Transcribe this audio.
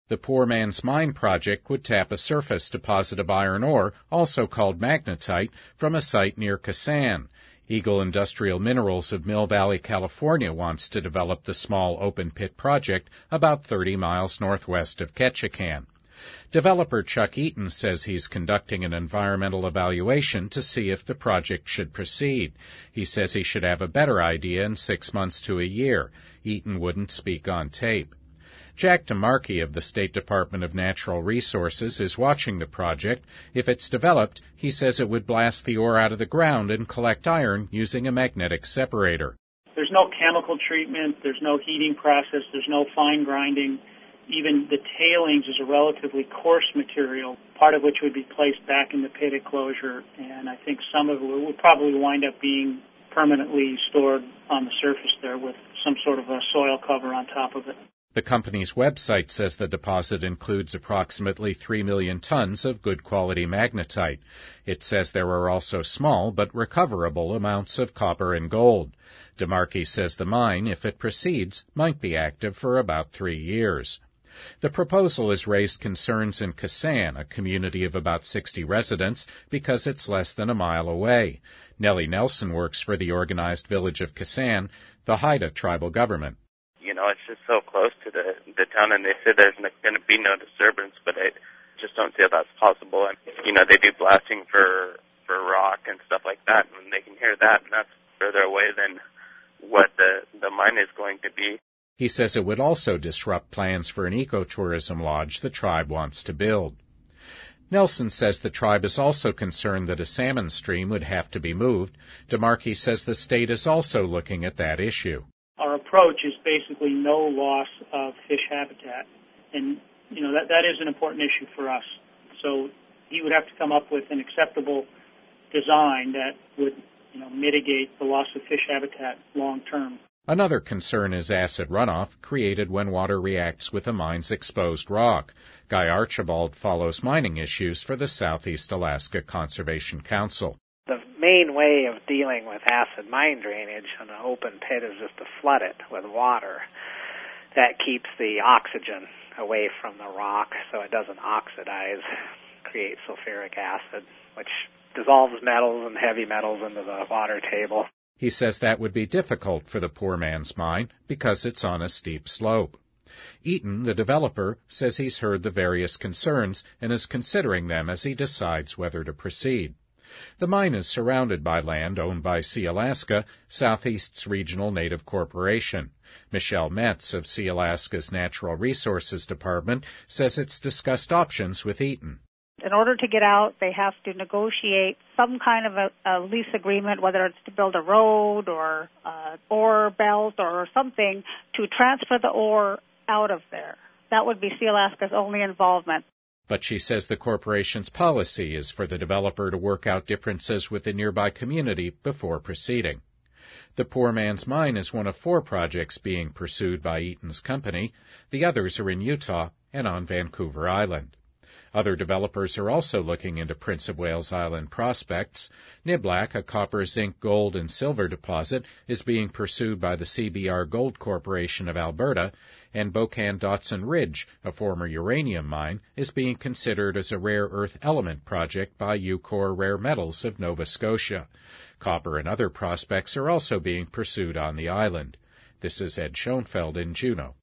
The Poor Man's Mine project would tap a surface deposit of iron ore, also called magnetite, from a site near Kasan. Eagle Industrial Minerals of Mill Valley, California wants to develop the small open-pit project about 30 miles northwest of Ketchikan. Developer Chuck Eaton says he's conducting an environmental evaluation to see if the project should proceed. He says he should have a better idea in 6 months to a year. Eaton wouldn't speak on tape. Jack DeMarchi of the State Department of Natural Resources is watching the project. If it's developed, he says it would blast the ore out of the ground and collect iron using a magnetic separator. There's no chemical treatment, there's no heating process, there's no fine grinding. Even the tailings is a relatively coarse material, part of which would be placed back in the pit at closure, and I think some of it would probably wind up being permanently stored on the surface there with some sort of a soil cover on top of it. The company's website says the deposit includes approximately 3 million tons of good quality magnetite. It says there are also small but recoverable amounts of copper and gold. DeMarchi says the mine, if it proceeds, might be active for about 3 years. The proposal has raised concerns in Kasan, a community of about 60 residents, because it's less than a mile away. Nellie Nelson works for the organized village of Kasan, the Haida tribal government. You know, it's just so close to the town, and they say there's going to be no disturbance, but I just don't see how that's possible. And, you know, they do blasting for rock and stuff like that, and they can hear that, and that's further away than what the mine is going to be. He says it would also disrupt plans for an ecotourism lodge the tribe wants to build. Nelson says the tribe is also concerned that a salmon stream would have to be moved. DeMarchi says the state is also looking at that issue. Our approach is basically no loss of fish habitat, and you know that is an important issue for us. So he would have to come up with an acceptable design that would, you know, mitigate the loss of fish habitat long term. Another concern is acid runoff created when water reacts with a mine's exposed rock. Guy Archibald follows mining issues for the Southeast Alaska Conservation Council. The main way of dealing with acid mine drainage on an open pit is just to flood it with water. That keeps the oxygen away from the rock so it doesn't oxidize, create sulfuric acid, which dissolves metals and heavy metals into the water table. He says that would be difficult for the Poor Man's Mine because it's on a steep slope. Eaton, the developer, says he's heard the various concerns and is considering them as he decides whether to proceed. The mine is surrounded by land owned by Sealaska, Southeast's regional native corporation. Michelle Metz of Sealaska's Natural Resources Department says it's discussed options with Eaton. In order to get out, they have to negotiate some kind of a lease agreement, whether it's to build a road or ore belt or something, to transfer the ore out of there. That would be Sealaska's only involvement. But she says the corporation's policy is for the developer to work out differences with the nearby community before proceeding. The Poor Man's Mine is one of 4 projects being pursued by Eaton's company. The others are in Utah and on Vancouver Island. Other developers are also looking into Prince of Wales Island prospects. Niblack, a copper, zinc, gold, and silver deposit, is being pursued by the CBR Gold Corporation of Alberta, and Bocan-Dotson Ridge, a former uranium mine, is being considered as a rare earth element project by Eucor Rare Metals of Nova Scotia. Copper and other prospects are also being pursued on the island. This is Ed Schoenfeld in Juneau.